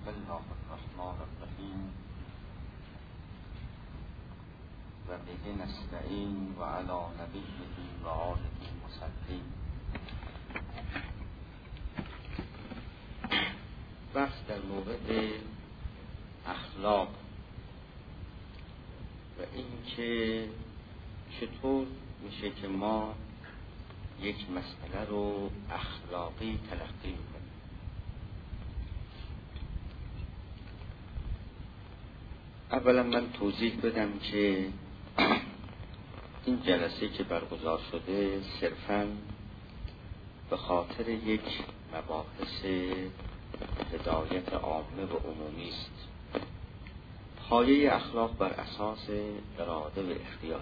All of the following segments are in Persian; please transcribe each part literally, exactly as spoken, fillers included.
بسم الله الرحمن الرحیم و به نستعین و علی نبیه و آله مسلم. بحث در مورد اخلاق و اینکه چطور میشه که ما یک مسئله رو اخلاقی تلقی میکنیم. اولا من توضیح بدم که این جلسه که برگزار شده صرفاً به خاطر یک مباحث هدایت عامه و عمومی است. پایه اخلاق بر اساس اراده و اختیار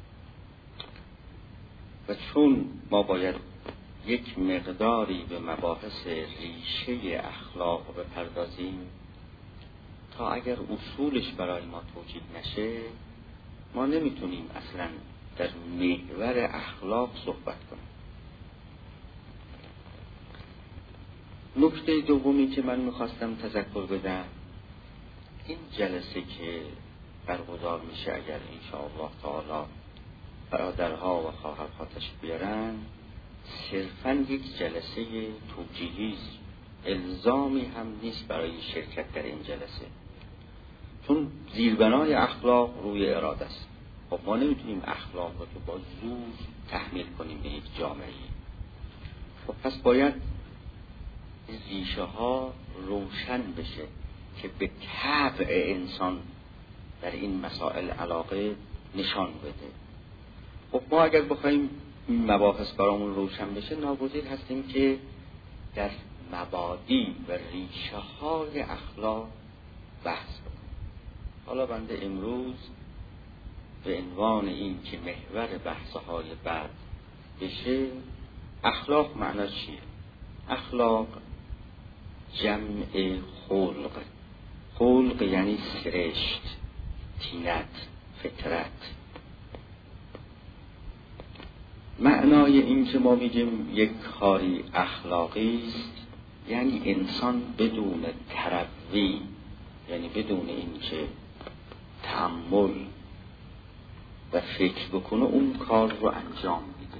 و چون ما باید یک مقداری به مباحث ریشه اخلاق بپردازیم تا اگر اصولش برای ما توجیه نشه ما نمیتونیم اصلا در محور اخلاق صحبت کنیم. نکته دومی که من میخواستم تذکر بدم، این جلسه که برگزار میشه اگر انشاءالله تعالی برادرها و خواهرها تشریف بیارن صرفاً یک جلسه توجیهی است، الزامی هم نیست برای شرکت در این جلسه، چون زیربنای اخلاق روی اراده است. خب ما نمیتونیم اخلاق رو که با زور تحمیل کنیم به یک جامعه. خب پس باید ریشه ها روشن بشه که به طبع انسان در این مسائل علاقه نشان بده. خب ما اگر بخوایم این مباحث برامون روشن بشه ناگزیر هستیم که در مبادی و ریشه های اخلاق بحث کنیم. حالا بنده امروز به عنوان این که محور بحث‌های بعد بشه اخلاق معنا چیه؟ اخلاق جمع خلق. خلق یعنی سرشت، طینت، فطرت. معنای این که ما میگیم یک کاری اخلاقی است یعنی انسان بدون تروی، یعنی بدون این که تأمل و فکر بکنه اون کار رو انجام میده.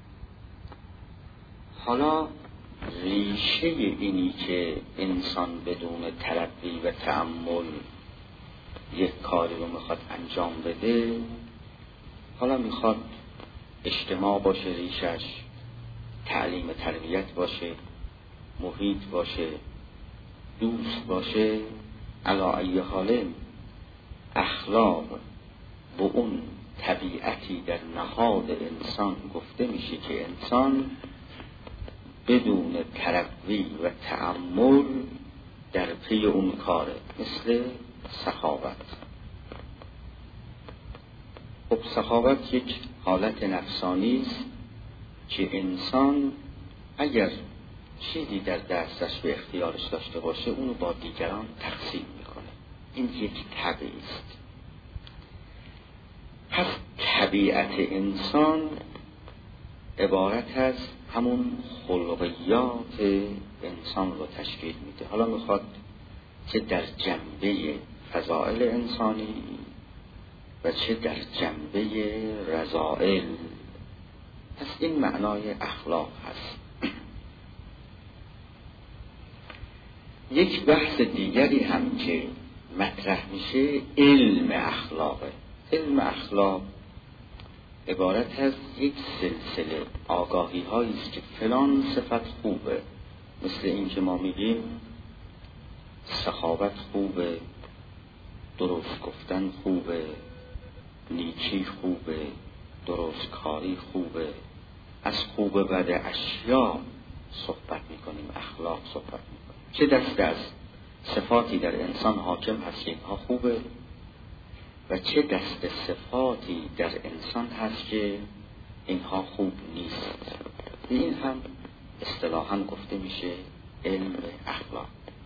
حالا ریشه اینی که انسان بدون تروی و تأمل یک کاری رو میخواد انجام بده، حالا میخواد اجتماع باشه، ریشش تعلیم تربیت باشه، محیط باشه، دوست باشه، علی ای حال اخلاق با اون طبیعتی در نهاد انسان گفته میشه که انسان بدون تروی و تأمل در پی اون کاره، مثل سخاوت. خب سخاوت یک حالت نفسانی است که انسان اگر چیزی در دستش به اختیارش داشته باشه اونو با دیگران تقسیم میکنه. این یک طبیعی است. پس طبیعت انسان عبارت از همون خلقیات انسان رو تشکیل میده. حالا میخواد چه در جنبه فضائل انسانی و چه در جنبه رذائل. پس این معنای اخلاق هست. یک بحث دیگری هم که مطرح میشه علم اخلاقه. علم اخلاق عبارت از یک سلسله آگاهی هایی است که فلان صفت خوبه، مثل این که ما میگیم سخاوت خوبه، درست گفتن خوبه، نیکی خوبه، درست کاری خوبه. از خوبه بد اشیا صحبت میکنیم، اخلاق صحبت میکنیم. چه دسته از صفاتی در انسان حاکم هست که اینها خوبه و چه دسته صفاتی در انسان هست که اینها خوب نیست. این هم اصطلاحاً گفته میشه علم اخلاق.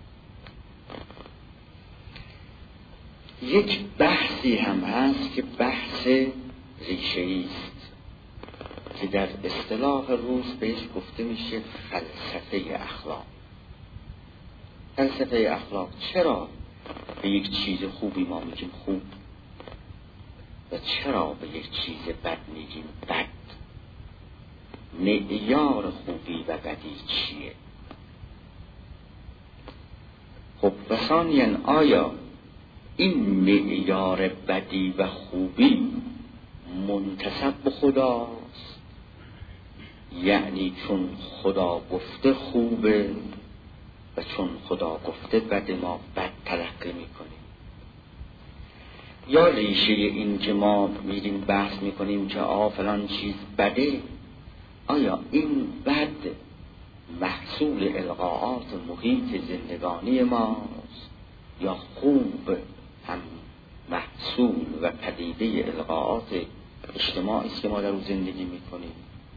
یک بحثی هم هست که بحث ریشه‌ای است که در اصطلاح روز بهش گفته میشه فلسفه اخلاق. فلسفه اخلاق چرا به یک چیز خوبی ما میگیم خوب و چرا به یک چیز بد میگیم بد؟ معیار خوبی و بدی چیه؟ خب و ثانیاً آیا این معیار بدی و خوبی منتسب به خداست؟ یعنی چون خدا گفته خوبه و چون خدا گفته بد ما بد تلقی میکنیم؟ یا ریشه این که ما میریم بحث میکنیم که آ فلان چیز بده، آیا این بد محصول القاءات محیط زندگانی ماست یا خوب هم محصول و پدیده القاءات اجتماعی است که ما در اون زندگی میکنیم؟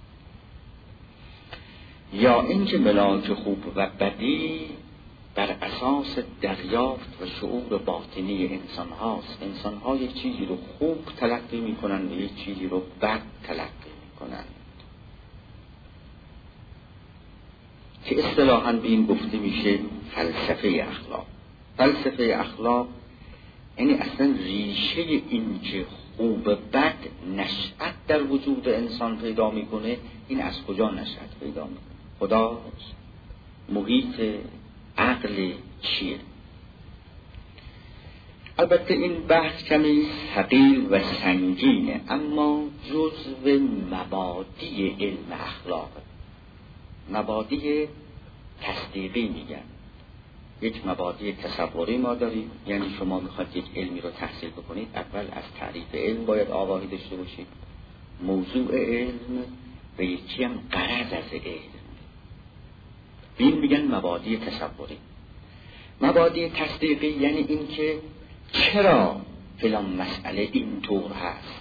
یا اینکه ملاک خوب و بدی بر اساس دریافت و شعور باطنی انسان هاست؟ انسان ها یک چیزی رو خوب تلقی میکنن و یک چیزی رو بد تلقی میکنن که اصطلاحاً به این گفته میشه فلسفه اخلاق. فلسفه اخلاق یعنی اصلا ریشه این که خوب بد نشأت در وجود انسان پیدا میکنه، این از کجا نشأت پیدا میکنه؟ خداست؟ محیط عقل چیه؟ البته این بحث کمی ثقیل و سنگینه، اما جزو مبادی علم اخلاقه. مبادی تصدیقی میگن. یک مبادی تصوری ما داریم، یعنی شما میخواید یک علمی رو تحصیل بکنید، اول از تعریف علم باید آگاهی داشته باشید، موضوع علم و یکی هم غرض از علم. این میگن مبادی تصوری. مبادی تصدیقی یعنی این که چرا فلان مسئله اینطور هست،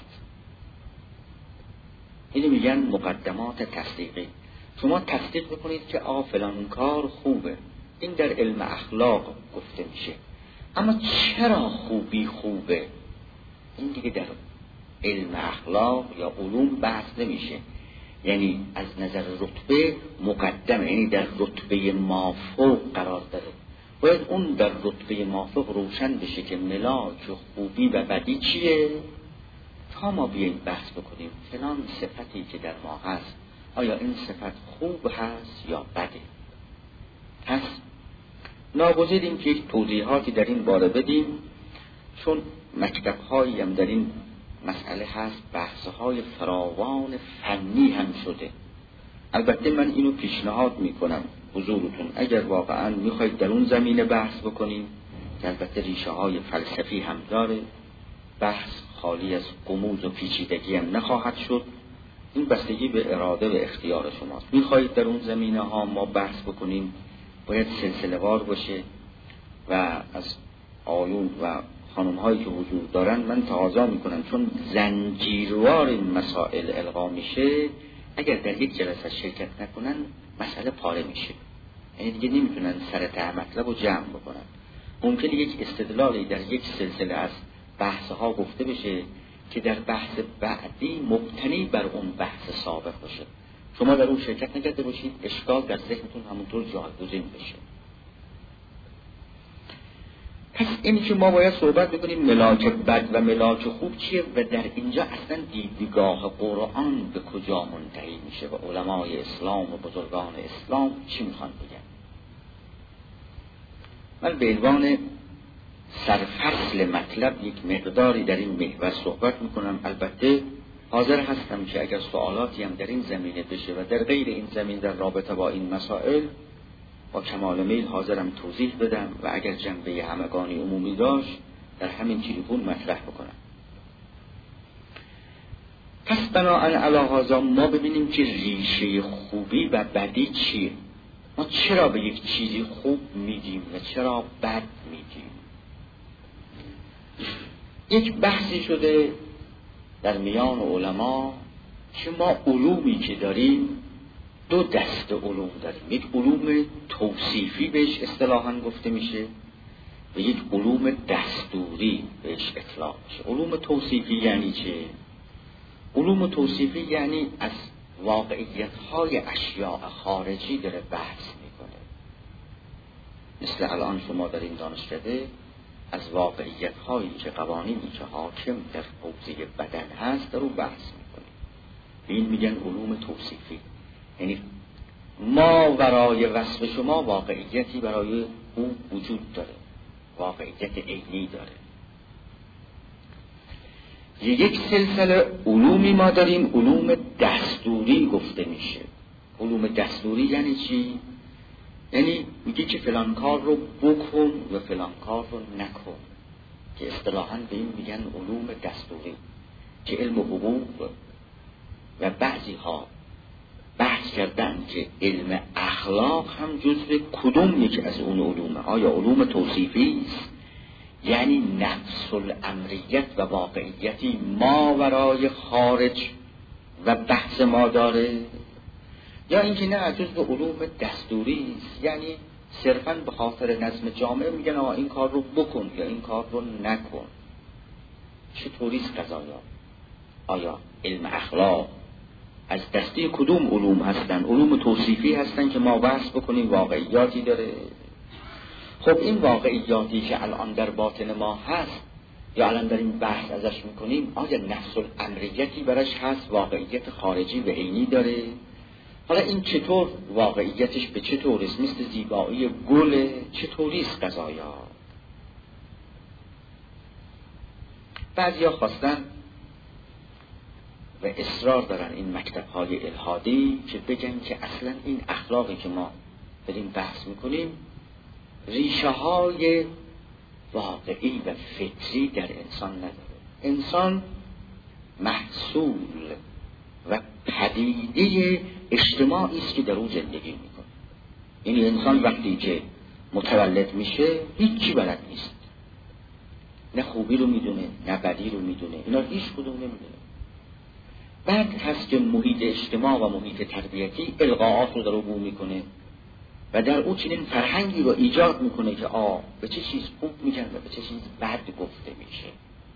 اینو میگن مقدمات تصدیقی. شما تصدیق بکنید که آ فلان کار خوبه، این در علم اخلاق گفته میشه. اما چرا خوبی خوبه، این دیگه در علم اخلاق یا علوم بحث نمیشه. یعنی از نظر رتبه مقدمه، یعنی در رتبه مافوق قرار داره. باید اون در رتبه مافوق روشن بشه که ملاک خوبی و بدی چیه، تا ما بیاییم بحث بکنیم فلان صفتی که در ما هست آیا این صفت خوب هست یا بده. پس ناگزیر این که یک توضیحاتی در این باره بدیم، چون مکتب‌هایی هم در این مسئله هست، بحث‌های فراوان فنی هم شده. البته من اینو پیشنهاد میکنم حضورتون، اگر واقعا میخواید در اون زمینه بحث بکنیم که البته ریشه های فلسفی هم داره، بحث خالی از غموض و پیچیدگی هم نخواهد شد. این بستگی به اراده و اختیار شماست. میخواید در اون زمینه ها ما بحث بکنیم، باید سلسله وار باشه و از آیون و خانم هایی که حضور دارن من تقاضا میکنم، چون زنجیروار این مسائل القا میشه، اگر در یک جلسه شرکت نکنن مسئله پاره میشه، یعنی دیگه نمیتونن سر ته مطلب رو جمع بکنن. ممکنه یک استدلالی در یک سلسله از بحث ها گفته بشه که در بحث بعدی مبتنی بر اون بحث سابق باشه، شما در اون شرکت نکرده باشید، اشکال در ذهنتون همونطور جایگزین بشه. پس اینی که ما باید صحبت بکنیم ملاک بد و ملاک خوب چیه و در اینجا اصلا دیدگاه قرآن به کجا منتهی میشه و علمای اسلام و بزرگان اسلام چی میخوان بگن. من به عنوان سرفصل مطلب یک مقداری در این محور صحبت میکنم. البته حاضر هستم که اگر سوالاتی هم در این زمینه بشه و در غیر این زمین در رابطه با این مسائل، با کمال میل حاضرم توضیح بدم و اگر جنبه همگانی عمومی داشت در همین تلفن مطرح بکنم. پس بناهن علی هذا ما ببینیم که ریشه خوبی و بدی چیه، ما چرا به یک چیزی خوب میگیم و چرا بد میگیم. یک بحثی شده در میان علما که ما علومی که داریم دو دست علوم داریم، یک علوم توصیفی بهش اصطلاحاً گفته میشه و یک علوم دستوری بهش اطلاق میشه. علوم توصیفی یعنی چه؟ علوم توصیفی یعنی از واقعیت‌های اشیاء خارجی داره بحث میکنه. مثل الان شما در این دانشکده از واقعیت هایی که قوانینی که حاکم در حوزه بدن هست در رو بحث میکنیم. این میگن علوم توصیفی، یعنی ما برای وصف شما واقعیتی برای او وجود داره، واقعیت عینی داره. یک سلسله علومی ما داریم، علوم دستوری گفته میشه. علوم دستوری یعنی چی؟ یعنی میگه که فلان کار رو بکن و فلان کار رو نکن، که اصطلاحاً به این میگن علوم دستوری، که علم حقوق و بعضی ها بحث کردن که علم اخلاق هم جزو کدوم یکی از اون علومه. آیا علوم توصیفی است، یعنی نفس الامریت و واقعیتی ما ورای خارج و بحث ما داره، یا اینکه نه جزو علوم دستوری است، یعنی صرفاً به خاطر نظم جامعه میگن آقا این کار رو بکن یا این کار رو نکن. چطوری است قضایا؟ آیا علم اخلاق از دسته کدوم علوم هستن؟ علوم توصیفی هستن که ما بحث بکنیم واقعیاتی داره. خب این واقعیاتی که الان در باطن ما هست یا الان در این بحث ازش میکنیم، آیا نفس الامریتی برش هست، واقعیت خارجی و عینی داره؟ حالا این چطور واقعیتش به چطور است؟ مثل زیبایی گل چطوری است قضایا؟ بعضیا خواستن و اصرار دارن این مکتب‌های الحادی که بگن که اصلا این اخلاقی که ما داریم بحث میکنیم ریشه های واقعی و فطری در انسان نداره. انسان محصول و پدیده اجتماعی است که در اون زندگی میکنه. یعنی انسان وقتی که متولد میشه هیچی بلد نیست، نه خوبی رو میدونه نه بدی رو میدونه، اینا هیچ کدوم نمیدونه. بعد هست که محیط اجتماع و محیط تربیتی القاءات رو در او بو میکنه و در او چنین فرهنگی رو ایجاد میکنه که آه به چه چیز خوب میگن و به چه چیز بد گفته میشه.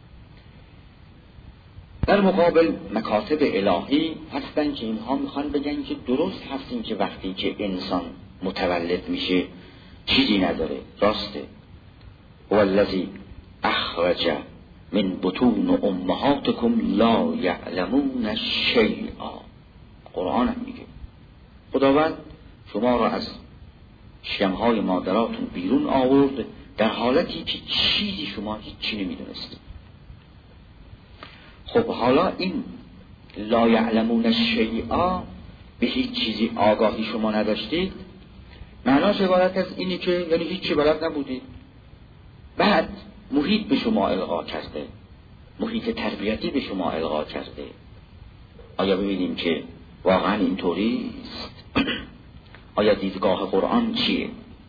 در مقابل مکاتب الهی هستن که اینها میخوان بگن که درست هستین که وقتی که انسان متولد میشه چیزی نداره، راسته. والذی اخرج من بطون امهاتکم لا یعلمون شیئا. قرآن هم میگه خداوند شما را از شکمهای مادراتون بیرون آورد در حالتی که چیزی شما هیچی نمیدونستید. خب حالا این لا یعلمون شیئا، به هیچ چیزی آگاهی شما نداشتید، معناش عبارت از اینی که یعنی هیچی بلد نبودید. بعد محیط به شما القا کرده، محیط تربیتی به شما القا کرده. آیا ببینیم که واقعا اینطوری است؟ آیا دیدگاه قرآن چیه؟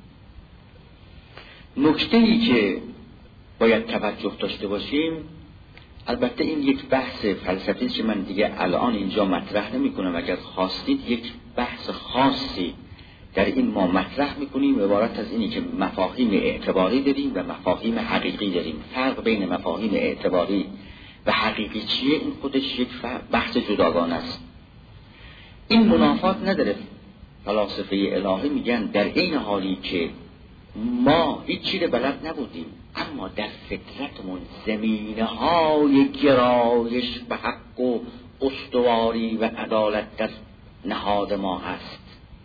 نکته‌ای که باید توجه داشته باشیم، البته این یک بحث فلسفی است که من دیگه الان اینجا مطرح نمی کنم. اگر خواستید یک بحث خاصی در این ما مطرح میکنیم، عبارت از اینی که مفاهیم اعتباری داریم و مفاهیم حقیقی داریم. فرق بین مفاهیم اعتباری و حقیقی چیه؟ این خودش یک بحث جداگانه است. این منافات نداره. فلاسفه الهی میگن در این حالی که ما هیچ چیز بلد نبودیم، اما در فطرتمون زمینه های گرایش به حق و استواری و عدالت در نهاد ما هست.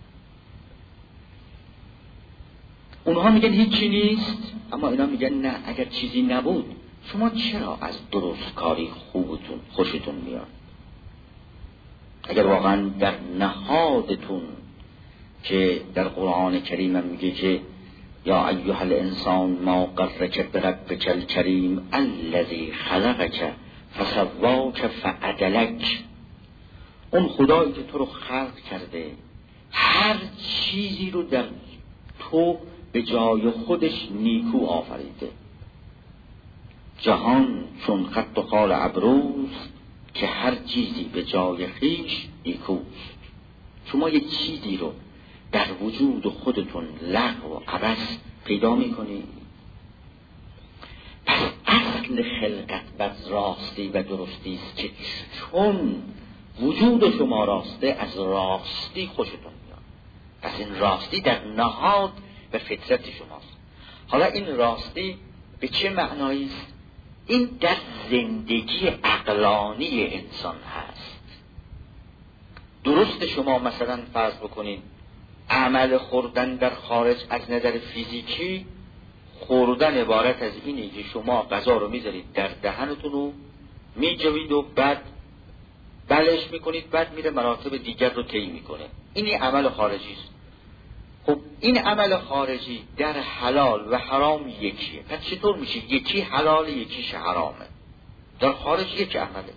اونها میگن هیچی نیست، اما اینا میگن نه، اگر چیزی نبود شما چرا از درست کاری خوبتون خوشتون میاد؟ اگر واقعا در نهادتون که در قرآن کریم هم میگه که یا ایها الانسان ما غرک بربک الکریم الذی خلقک فسواک فعدلک، اون خدایی که تو رو خلق کرده هر چیزی رو در تو به جای خودش نیکو آفریده. جهان چون خط و خال ابروست که هر چیزی به جای خیش نیکوست. شما یک چیزی رو در وجود خودتون لغو و عبث پیدا میکنید. پس اصل خلقت و راستی و درستی است که چون وجود شما راسته از راستی خوشتون میاد. پس این راستی در نهاد و فطرت شماست. حالا این راستی به چه معنایی است؟ این در زندگی عقلانی انسان هست. درست شما مثلا فرض بکنین عمل خوردن در خارج از نظر فیزیکی، خوردن عبارت از اینه که شما غذا رو میذارید در دهنتون رو میجوید و بعد بلش میکنید، بعد میره مراتب دیگر رو طی میکنه. این عمل خارجی است. خب این عمل خارجی در حلال و حرام یکیه. پس چطور میشه یکی حلال یکیش حرامه؟ در خارج یک عمله،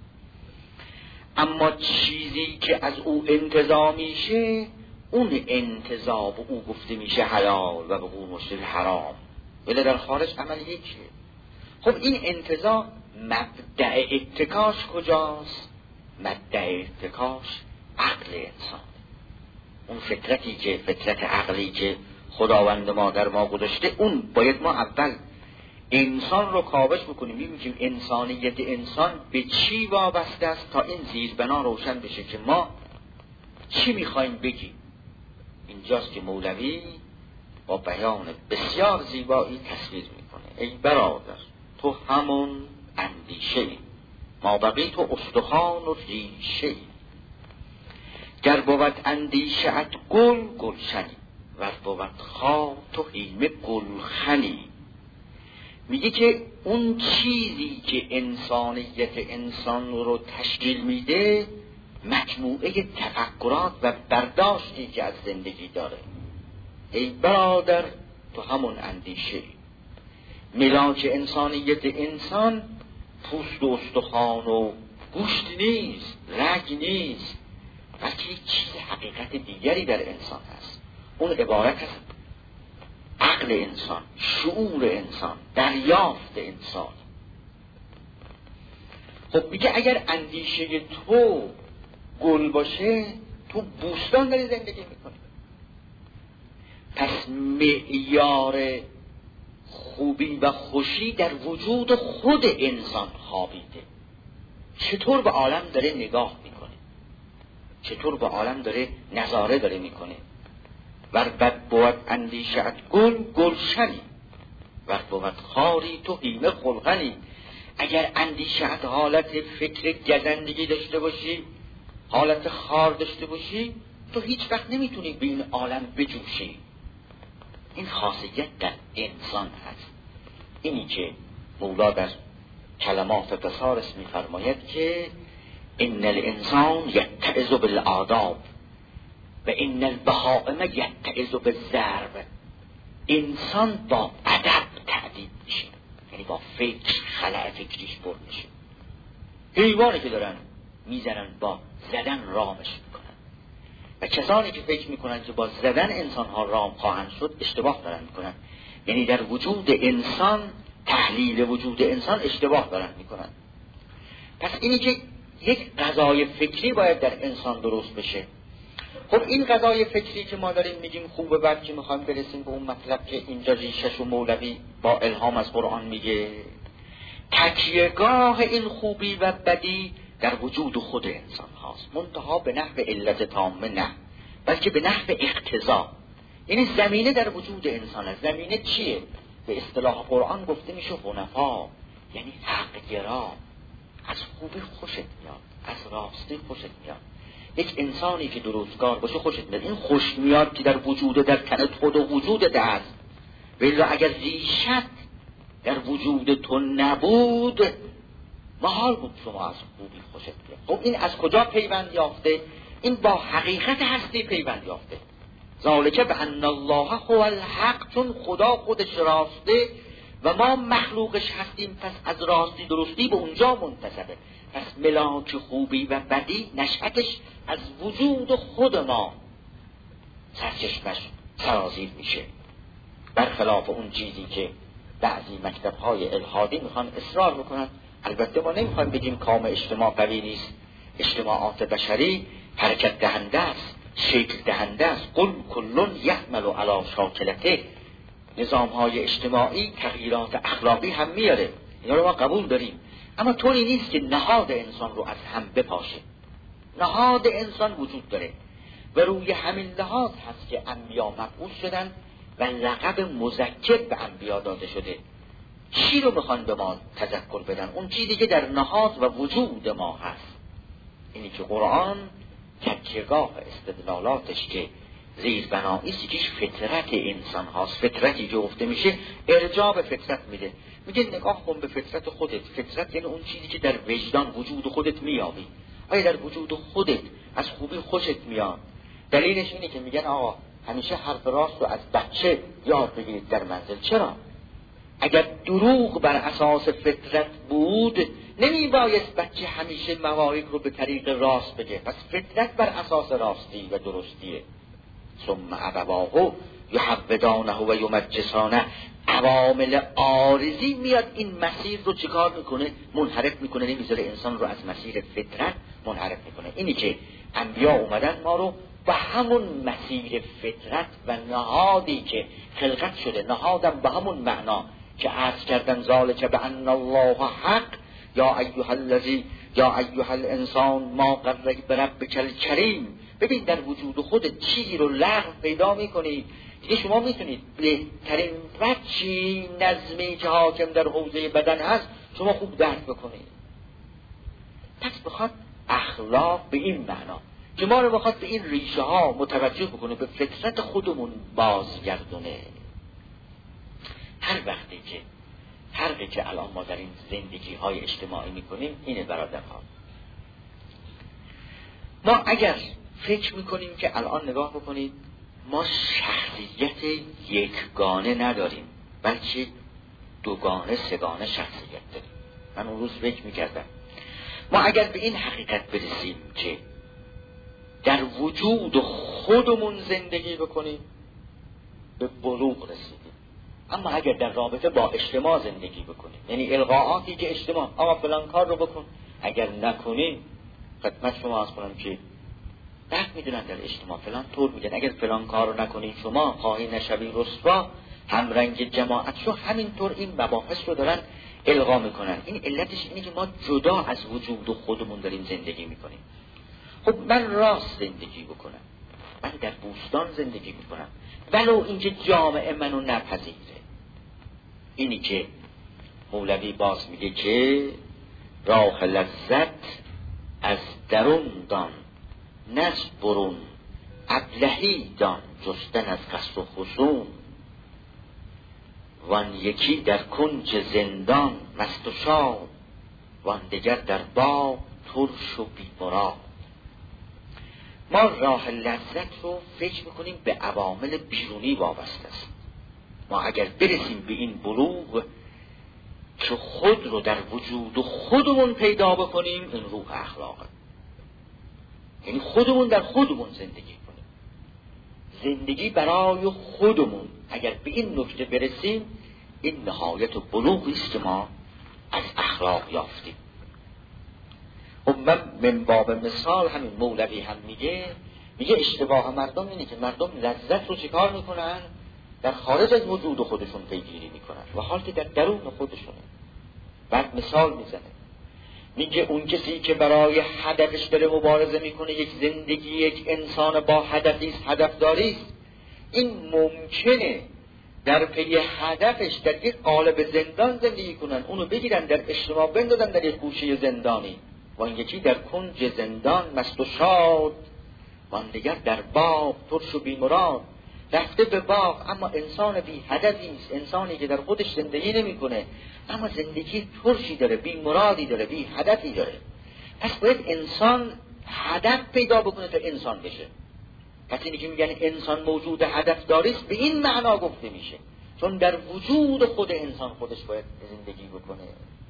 اما چیزی که از او انتزاع میشه اون انتزاع به او گفته میشه حلال و به او مشتل حرام، ولی در خارج عمل یکیه. خب این انتزاع مبدأ اتکاش کجاست؟ مبدأ اتکاش عقل انسان، اون فطرتی که فطرت عقلی که خداوند ما در ما گذاشته، اون باید ما اول انسان رو کاوش بکنیم، می‌بینیم انسانیت انسان به چی وابسته است تا این زیربنا روشن بشه که ما چی می‌خوایم بگیم. اینجاست که مولوی با بیان بسیار زیبایی تصویر میکنه. ای برادر تو همون اندیشه ای، ما بقی تو استخوان و ریشه ای، گر بود اندیشه ات گل گلشنی، ور بود خواه تو هیمه گلخنی. میگه که اون چیزی که انسانیت انسان رو تشکیل میده مجموعه تفکرات و برداشتی که از زندگی داره. ای برادر تو همون اندیشه. ملاک انسانیت انسان پوست و استخوان و گوشت نیست، رگ نیست، بلکه یک چیز حقیقت دیگری در انسان هست. اون عبارت از عقل انسان، شعور انسان، دریافت انسان. خب میگه اگر اندیشه تو گل باشه، تو بوستان داری زندگی میکنی. پس معیار خوبی و خوشی در وجود خود انسان خوابیده. چطور به عالم داره نگاه میکنه، چطور به عالم داره نظاره داره میکنه. ور بد بود اندیشه‌ات گل گلشنی، ور بود خاری تو هیمه خلقنی. اگر اندیشه‌ات حالت فکر گزندگی داشته باشی، حالت خار داشته باشی، تو هیچ وقت نمیتونی به این عالم بجوشی. این خاصیت در انسان هست. اینی که مولا در کلمات قصارش میفرماید که ان الانسان یتعظ بالآداب و ان البهائم یتعظ بالضرب. انسان با ادب تعدیب میشه، یعنی با فکر خلأ فکریش برد میشه. حیوانی که دارن میزنن با زدن رامش میکنن، و کسانی که فکر میکنن که با زدن انسان ها رام خواهند شد اشتباه دارن میکنن. یعنی در وجود انسان، تحلیل وجود انسان اشتباه دارن میکنن. پس اینی که یک قضای فکری باید در انسان درست بشه. خب این قضای فکری که ما داریم میگیم خوبه، بعد که میخوایم برسیم به اون مطلب که اینجا ریشش و مولوی با الهام از قرآن میگه تکیهگاه این خوبی و بدی در وجود خود انسان هاست، منتها به نحو علت تامه نه، بلکه به نحو اقتضا. یعنی زمینه در وجود انسان است. زمینه چیه؟ به اصطلاح قرآن گفته میشه حنفا، یعنی حق گرا. از خوبی خوشت میاد، از راستی خوشت میاد. یک انسانی که درستکار باشه خوشت میاد. این خوش میاد که در وجود، در تنت خود و وجودت هست. ولی اگر ریشت در وجود تو نبود، محال بود شما از خوبی خوشت بیاد. خب این از کجا پیوند یافته؟ این با حقیقت هستی پیوند یافته. ذالک بان الله هو الحق، چون خدا خودش راسته و ما مخلوقش هستیم، پس از راستی درستی به اونجا منتسبه. پس ملاک خوبی و بدی نشأتش از وجود خود ما سرچشمش سرازیر میشه، برخلاف اون چیزی که بعضی مکتب‌های الحادی میخوان اصرار بکنن. البته ما نمیخوایم بگیم کام اجتماع قوی نیست، اجتماعات بشری حرکت دهنده است، شکل دهنده است. قل کلون یحمل علی شاکلته. نظام‌های اجتماعی تغییرات اخلاقی هم میاره، اینا رو ما قبول داریم، اما طوری نیست که نهاد انسان رو از هم بپاشه. نهاد انسان وجود داره و روی همین نهاد هست که انبیا مبعوث شدن و لقب مذکر به انبیا داده شده. چی رو میخوان به ما تذکر بدن؟ اون چیزی که در نهاد و وجود ما هست. اینی که قرآن تکیه‌گاه استدلالاتش که زیر بناییست یکیش فطرت انسان هاست. فطرتی که گفته میشه ارجاع به فطرت میده. میگه نگاه کن به فطرت خودت. فطرت یعنی اون چیزی که در وجدان وجود خودت میابی. آیا در وجود خودت از خوبی خوشت میاد؟ دلیلش اینه که میگن آقا همیشه حرف راست رو از بچه یاد بگیرید در منزل. چرا؟ اگر دروغ بر اساس فطرت بود نمیبایست بچه همیشه مواعظ رو به طریق راست بگه. پس فطرت بر اساس راستی و درستیه. ثم ابواه یحودانه و یمجسانه. عوامل عارضی میاد این مسیر رو چیکار میکنه؟ منحرف میکنه، نمیذاره انسان رو از مسیر فطرت منحرف میکنه. اینی که انبیا اومدن ما رو به همون مسیر فطرت و نهادی که خلقت شده، نهادم به همون معنا که عرض کردن ذالک بان الله حق یا ایها الذی یا ایها الانسان ما غرک بربک الکریم. ببین در وجود خودت چیزی رو لغو پیدا میکنی دیگه شما میتونید بهترین وجهی نظمی که حاکم در حوزه بدن هست شما خوب درک بکنید. پس بخواد اخلاق به این معنا که ما رو بخواد به این ریشه ها متوجه بکنه، به فطرت خودمون بازگردونه. هر وقتی که فرقی که الان ما در این زندگی های اجتماعی میکنیم اینه برادرها. ما اگر فکر میکنیم که الان نگاه بکنید ما شخصیت یکگانه نداریم بلکه دوگانه سگانه شخصیت داریم. من اون روز فکر میکردم ما اگر به این حقیقت برسیم که در وجود خودمون زندگی بکنیم به بلوغ رسیدیم. اما اگر در رابطه با اجتماع زندگی بکنیم، یعنی القاءاتی که اجتماع آقا فلان کار رو بکن، اگر نکنیم خدمت شما از کنم که درک میدونن در اجتماع فلان طور میگن اگر فلان کار رو نکنید شما خواهی نشوی رسوا، هم رنگ جماعت شو. همینطور این مباحث رو دارن القا میکنن. این علتش اینه که ما جدا از وجود خودمون داریم زندگی میکنیم. خب من راست زندگی بکنم، من در بوستان زندگی میکنم ولو اینکه جامعه منو نپذیره. اینی که مولوی باز میگه که راه لذت از درون دان نز برون، ابلهی دان جستن از قصد و خصوم، وان یکی در کنج زندان مست و شاد، وان دگر در باغ ترش و بی‌مراد. ما راه لذت رو فکر میکنیم به عوامل بیرونی وابسته است. ما اگر برسیم به این بلوغ که خود رو در وجود خودمون پیدا بکنیم، این روح اخلاقه. یعنی خودمون در خودمون زندگی کنیم، زندگی برای خودمون. اگر به این نکته برسیم این نهایت و بلوغی است که ما از اخلاق یافتیم. و من باب مثال همین مولوی هم میگه میگه اشتباه مردم اینه که مردم لذت رو چیکار میکنن؟ در خارج از وجود خودشون پیگیری میکنن و حال که در درون خودشونه. بعد مثال میزنه میگه اون کسی که برای هدفش داره مبارزه میکنه، یک زندگی یک انسان با هدفیست، هدفداریست، این ممکنه در پی هدفش در یک قالب زندان زندگی کنن، اونو بگیرن در اجتماع بندازن در یک گوشه زندانی، و این یکی در کنج زندان مست و شاد، و این دیگر در باغ ترش و بی‌مراد. رفته به باغ اما انسان بی هدفیست، انسانی که در خودش زندگی نمیکنه اما زندگی ترشی داره، بی مرادی داره، بی هدفی داره. پس باید انسان هدف پیدا بکنه تا انسان بشه. پس اینی که میگن انسان موجود هدف داریست به این معنا گفته میشه، چون در وجود خود انسان خودش باید زندگی بکنه.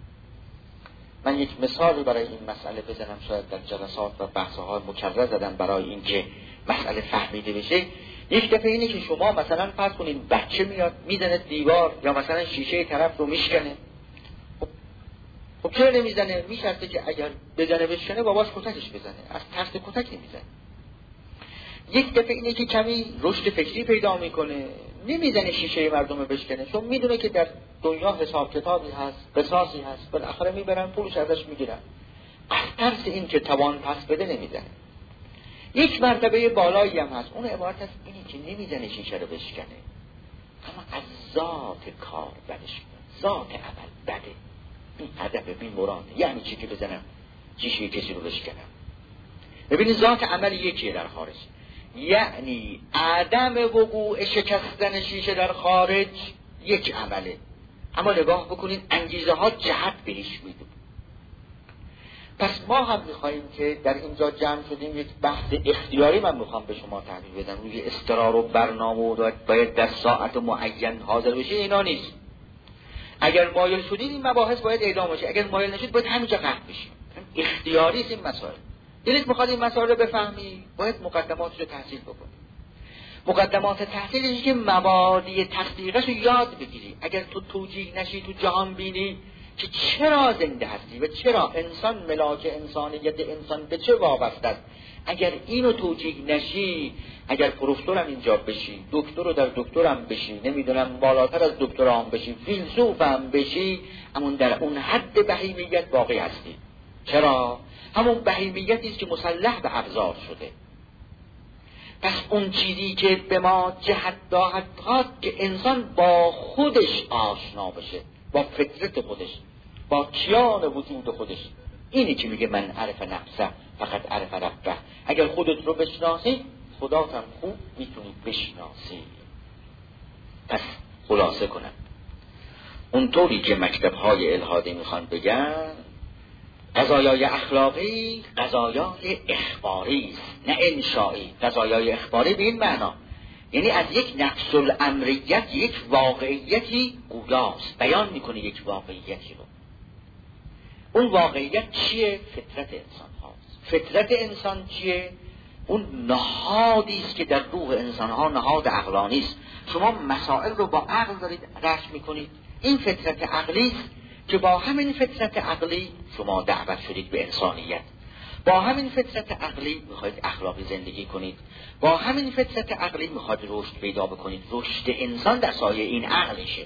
من یک مثال برای این مسئله بزنم، شاید در جلسات و بحث‌های مکرر زدم برای اینکه مسئله فهمیده بشه. یک دفعه اینه که شما مثلا فرض کنید بچه میاد میزنه دیوار یا مثلا شیشه طرف رو میشکنه. خب, خب چرا نمیزنه؟ میشرطه که اگر بزنه بشکنه باباش کتکش بزنه، از ترس کتک نمیزنه. یک دفعه اینه که کمی رشد فکری پیدا میکنه، نمیزنه شیشه مردم رو بشکنه، چون میدونه که در دنیا حساب کتابی هست، قصاصی هست، بالاخره میبرن پولش ازش میگیرن. از ترس این که توان پس بده نمیزنه. یک مرتبه بالایی هم هست، اون عبارت از اینی که نمیزنه شیشه رو بشکنه، اما از ذات کار بدش میاد، ذات عمل بده، این هدف این مراده. یعنی چی که بزنم چیشی کسی رو بشکنم؟ ببینید ذات عمل یکیه در خارج، یعنی عدم وقوع شکستن شیشه در خارج یک عمله، اما نگاه بکنید انگیزه ها جهت بهش میدون. پس ما هم میخواییم که در اینجا جمع شدیم یک بحث اختیاری من میخوام به شما تحویل بدم، روی استقرار و برنامه و باید در ساعت معین حاضر بشه، اینا نیست. اگر مایل شدید این مباحث باید اعلام بشه، اگر مایل نشید باید همینجا قطع بشیم. اختیاری است این مسائل. دلت میخواد این مسائل رو بفهمی باید مقدماتش رو تحصیل بکنی. مقدمات تحصیل اینه که مبادی تصدیقش رو یاد بگیری. اگر تو توجیه نشی، تو جهان بینی که چرا زنده هستی و چرا انسان ملاک انسانیت انسان به چه وابسته است، اگر اینو توجیه نشی، اگر پروفسور هم اینجا بشی، دکتر رو در دکتر هم بشی، نمیدونم بالاتر از دکتر هم بشی، فیلسوف هم بشی، همون در اون حد بهیمیت باقی هستی. چرا؟ همون بهیمیتی است که مسلح به ابزار شده. پس اون چیزی که به ما جهت داهد خواد که انسان با خودش آشنا بشه، با فطرت خودش، با کیان وجود خودش. اینی که میگه من عرف نفسه فقط عرف ربه. اگر خودت رو بشناسی خدات هم خوب میتونی بشناسی. پس خلاصه کنم، اونطوری که مکتب‌های الحادی میخوان بگن قضایای اخلاقی قضایای اخباری است نه انشایی. قضایای اخباری به این معنا یعنی از یک نفس الامریت یک واقعیتی گویاست، بیان میکنه یک واقعیتی رو. اون واقعیت چیه؟ فطرت انسان هاست. فطرت انسان چیه؟ اون نهادی است که در روح انسان ها نهاد عقلانی است. شما مسائل رو با عقل دارید رشد میکنید، این فطرت عقلی است که با همین فطرت عقلی شما دعوت شدید به انسانیت. با همین فطرت عقلی میخواید اخلاقی زندگی کنید، با همین فطرت عقلی میخواید رشد پیدا بکنید. رشد انسان در سایه این عقلشه.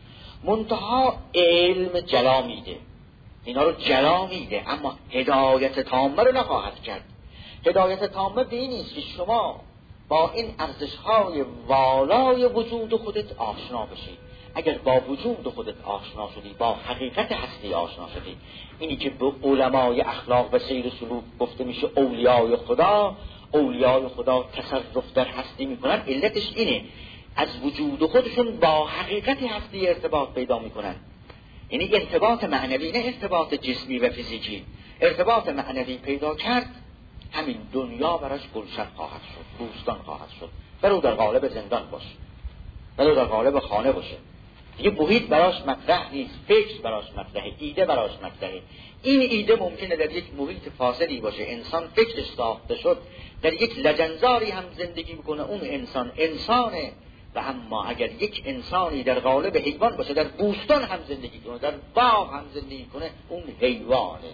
منتها علم جلا میده، اینا رو جلا میده، اما هدایت تامه رو نخواهد کرد. هدایت تامه به این است که شما با این ارزش‌های والای وجود خودت آشنا بشید. اگر با وجود خودت آشنا شدی، با حقیقت هستی آشنا شدی، اینی که به علمای اخلاق و سیر و سلوک گفته میشه اولیای خدا، اولیای خدا تصرف در هستی میکنن، علتش اینه از وجود خودشون با حقیقت هستی ارتباط پیدا میکنن. یعنی ارتباط معنوی، نه ارتباط جسمی و فیزیکی. ارتباط معنوی پیدا کرد، همین دنیا براش گلشن خواهد شد، بوستان خواهد شد، ولو در قالب زندان باشه، ولو در قالب خانه باشه. دیگه محیط براش مطرح نیست، فکر براش مطرحه، ایده براش مطرحه. این ایده ممکنه در یک محیط فاصلی باشه، انسان فکرش ساخته شد در یک لجنزاری هم زندگی بکنه، اون انسان انسانه. و اما اگر یک انسانی در قالب حیوان باشه، در بوستان هم زندگی کنه، در باغ هم زندگی کنه، اون حیوانه.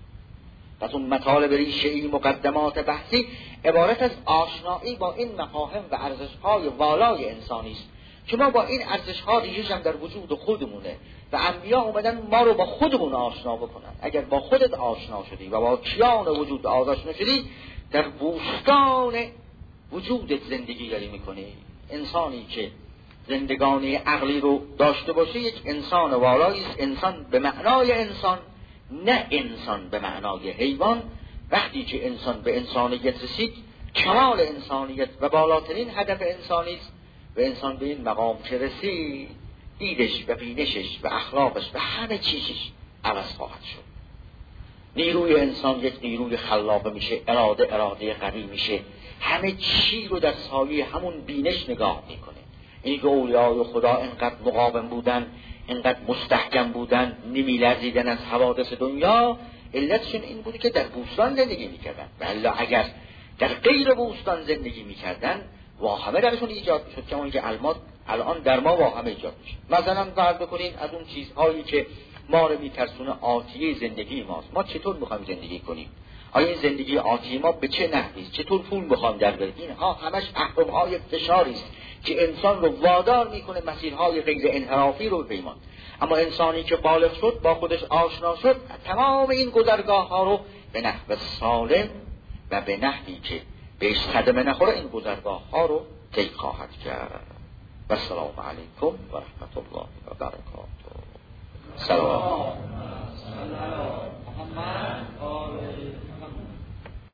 پس اون مطالب ریشه‌ای مقدمات بحثی عبارت از آشنایی با این مفاهیم و ارزش‌های والای انسانی است که ما با این ارزش‌ها ریشش هم در وجود خودمونه و انبیا اومدن ما رو با خودمون آشنا بکنن. اگر با خودت آشنا شدی و با کیان وجود آشنا شدی، در بوستان وجودت زندگی داری میکنی. انسانی که زندگانی عقلی رو داشته باشه یک انسان والایی است، انسان به معنای انسان، نه انسان به معنای حیوان. وقتی که انسان به انسانیت رسید، کمال انسانیت و بالاترین هدف انسانی است و انسان به این مقام که رسید، دیدش و بینشش و اخلاقش و همه چیزش عوض خواهد شد. نیروی انسان یک نیروی خلاقه میشه، اراده اراده قوی میشه، همه چی رو در سایه همون بینش نگاه میکنه. این که اولیای خدا اینقدر مقاوم بودن، اینقدر مستحکم بودن، نمیلرزیدن از حوادث دنیا، علتشون این بودی که در بوستان زندگی میکردن. ولی اگر در غیر بوستان زندگی میکردن، واهمه درشون ایجاد میشد، که اون که الان در ما واهمه ایجاد میشه. مثلا فرض بکنین از اون چیزهایی که ما رو میترسونه آتیه زندگی ماست، ما چطور میخوایم زندگی کنیم؟ آیا این زندگی آتی ما به چه نحوی است؟ چطور پول میخوام در بریم؟ اینها همش اهرم‌های فشاری است که انسان رو وادار میکنه مسیرهای غیر انحرافی رو بپیماند. اما انسانی که بالغ شد، با خودش آشنا شد، تمام این گذرگاه ها رو به نحو سالم و به نحوی که بهش صدمه نخوره این گذرگاه ها رو طی خواهد کرد. و السلام علیکم و رحمت الله و